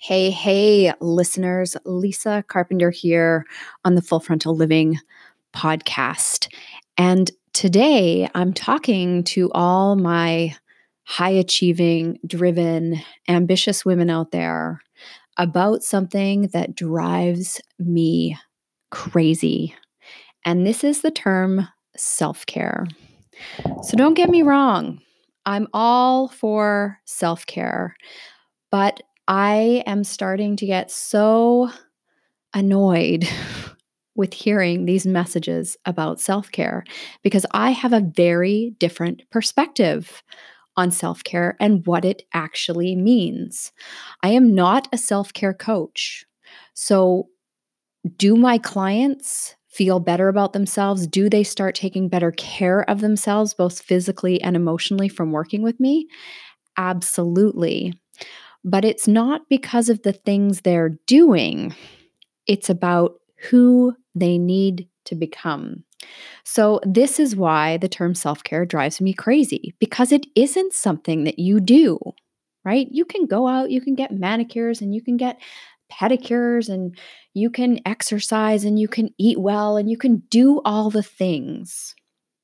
Hey, listeners. Lisa Carpenter here on the Full Frontal Living podcast. And today I'm talking to all my high achieving, driven, ambitious women out there about something that drives me crazy. And this is the term self care. So don't get me wrong, I'm all for self care, but I am starting to get so annoyed with hearing these messages about self care because I have a very different perspective on self care and what it actually means. I am not a self care coach. So, do my clients feel better about themselves? Do they start taking better care of themselves, both physically and emotionally, from working with me? Absolutely. But it's not because of the things they're doing, it's about who they need to become. So, this is why the term self care drives me crazy because it isn't something that you do, right? You can go out, you can get manicures and you can get pedicures and you can exercise and you can eat well and you can do all the things.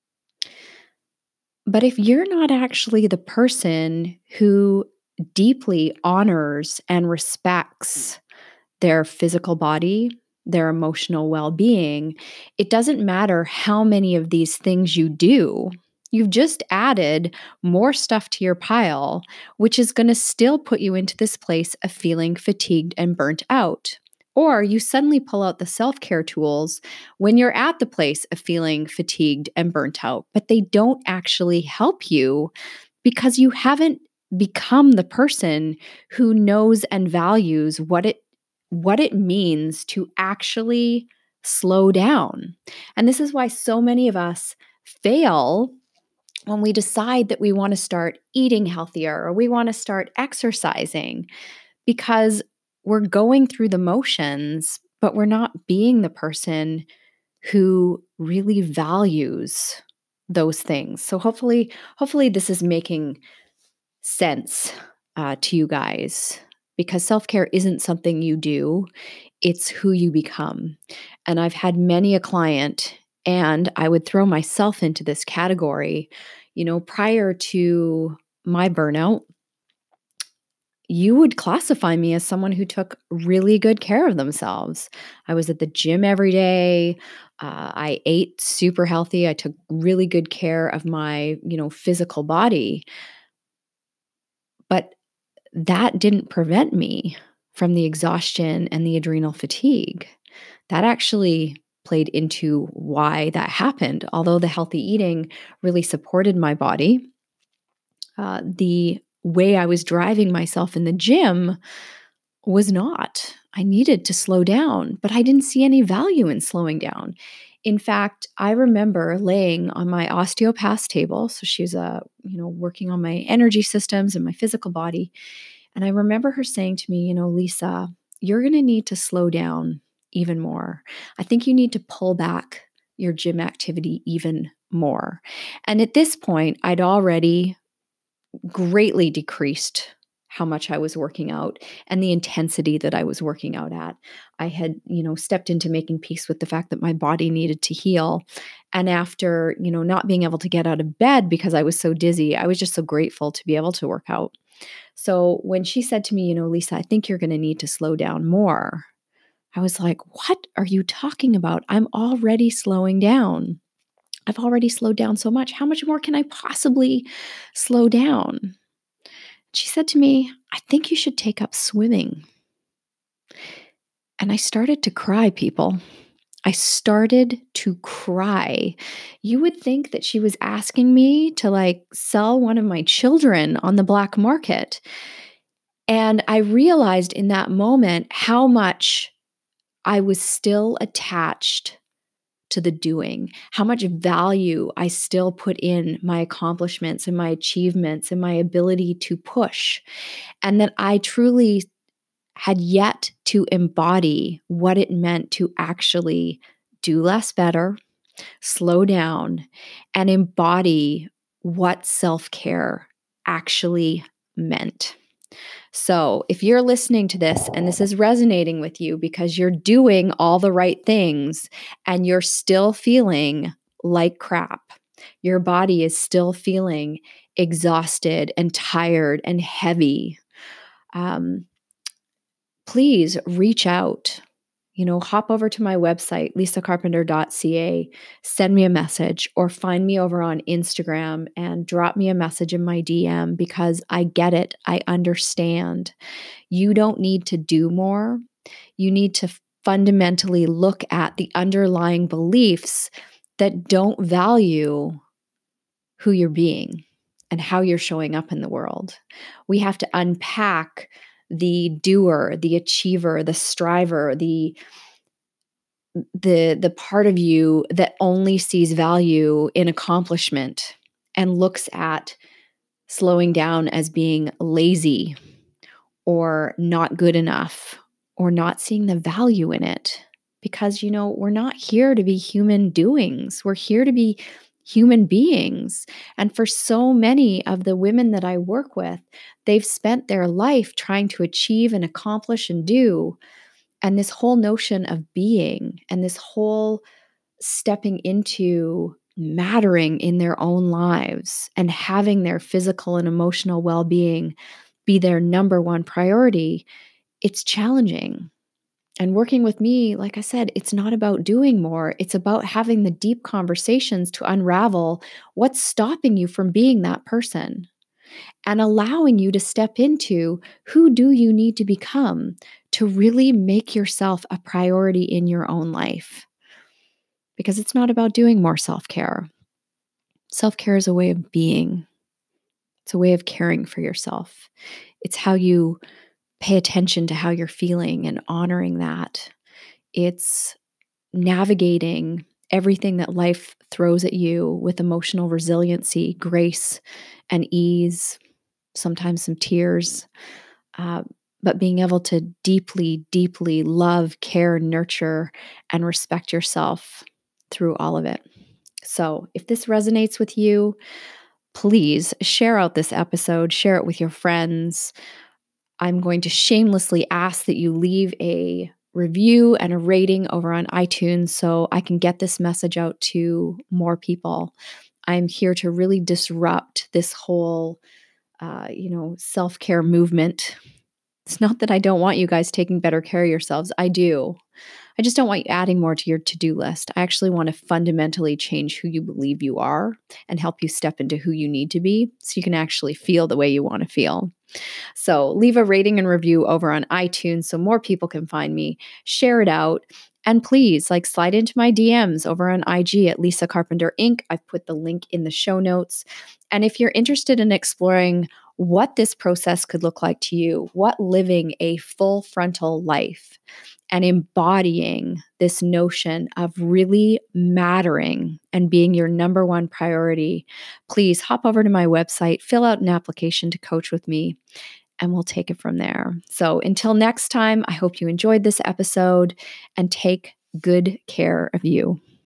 But if you're not actually the person who deeply honors and respects their physical body, their emotional well being, it doesn't matter how many of these things you do. You've just added more stuff to your pile, which is going to still put you into this place of feeling fatigued and burnt out. Or you suddenly pull out the self care tools when you're at the place of feeling fatigued and burnt out, but they don't actually help you because you haven't become the person who knows and values what it means to actually slow down. And this is why so many of us fail when we decide that we want to start eating healthier or we want to start exercising because we're going through the motions, but we're not being the person who really values those things. So hopefully this is making sense to you guys because self-care isn't something you do, it's who you become. And I've had many a client, and I would throw myself into this category, prior to my burnout, you would classify me as someone who took really good care of themselves. I was at the gym every day. I ate super healthy. I took really good care of my, physical body. But that didn't prevent me from the exhaustion and the adrenal fatigue. That actually played into why that happened. Although the healthy eating really supported my body, the way I was driving myself in the gym was not. I needed to slow down, but I didn't see any value in slowing down. In fact, I remember laying on my osteopath's table. So she was, working on my energy systems and my physical body. And I remember her saying to me, Lisa, you're going to need to slow down even more. I think you need to pull back your gym activity even more. And at this point, I'd already greatly decreased how much I was working out and the intensity that I was working out at. I had, stepped into making peace with the fact that my body needed to heal. And after, not being able to get out of bed because I was so dizzy, I was just so grateful to be able to work out. So when she said to me, Lisa, I think you're going to need to slow down more, I was like, what are you talking about? I'm already slowing down. I've already slowed down so much. How much more can I possibly slow down? She said to me, I think you should take up swimming. And I started to cry, people. I started to cry. You would think that she was asking me to sell one of my children on the black market. And I realized in that moment how much I was still attached to the doing, how much value I still put in my accomplishments and my achievements and my ability to push. And that I truly had yet to embody what it meant to actually do less better, slow down, and embody what self-care actually meant. So if you're listening to this and this is resonating with you because you're doing all the right things and you're still feeling like crap, your body is still feeling exhausted and tired and heavy, um, please reach out. Hop over to my website, lisacarpenter.ca, send me a message or find me over on Instagram and drop me a message in my DM because I get it. I understand. You don't need to do more. You need to fundamentally look at the underlying beliefs that don't value who you're being and how you're showing up in the world. We have to unpack the doer, the achiever, the striver, the part of you that only sees value in accomplishment and looks at slowing down as being lazy or not good enough or not seeing the value in it. Because, we're not here to be human doings. We're here to be human beings. And for so many of the women that I work with, they've spent their life trying to achieve and accomplish and do. And this whole notion of being and this whole stepping into mattering in their own lives and having their physical and emotional well-being be their number one priority, it's challenging. And working with me, like I said, it's not about doing more. It's about having the deep conversations to unravel what's stopping you from being that person and allowing you to step into who do you need to become to really make yourself a priority in your own life. Because it's not about doing more self-care. Self-care is a way of being. It's a way of caring for yourself. It's how you pay attention to how you're feeling and honoring that. It's navigating everything that life throws at you with emotional resiliency, grace, and ease, sometimes some tears, but being able to deeply, deeply love, care, nurture, and respect yourself through all of it. So if this resonates with you, please share out this episode, share it with your friends. I'm going to shamelessly ask that you leave a review and a rating over on iTunes so I can get this message out to more people. I'm here to really disrupt this whole, self-care movement. It's not that I don't want you guys taking better care of yourselves. I do. I just don't want you adding more to your to-do list. I actually want to fundamentally change who you believe you are and help you step into who you need to be so you can actually feel the way you want to feel. So leave a rating and review over on iTunes so more people can find me. Share it out. And please, slide into my DMs over on IG at Lisa Carpenter Inc. I've put the link in the show notes. And if you're interested in exploring what this process could look like to you, what living a full frontal life and embodying this notion of really mattering and being your number one priority, please hop over to my website, fill out an application to coach with me, and we'll take it from there. So until next time, I hope you enjoyed this episode and take good care of you.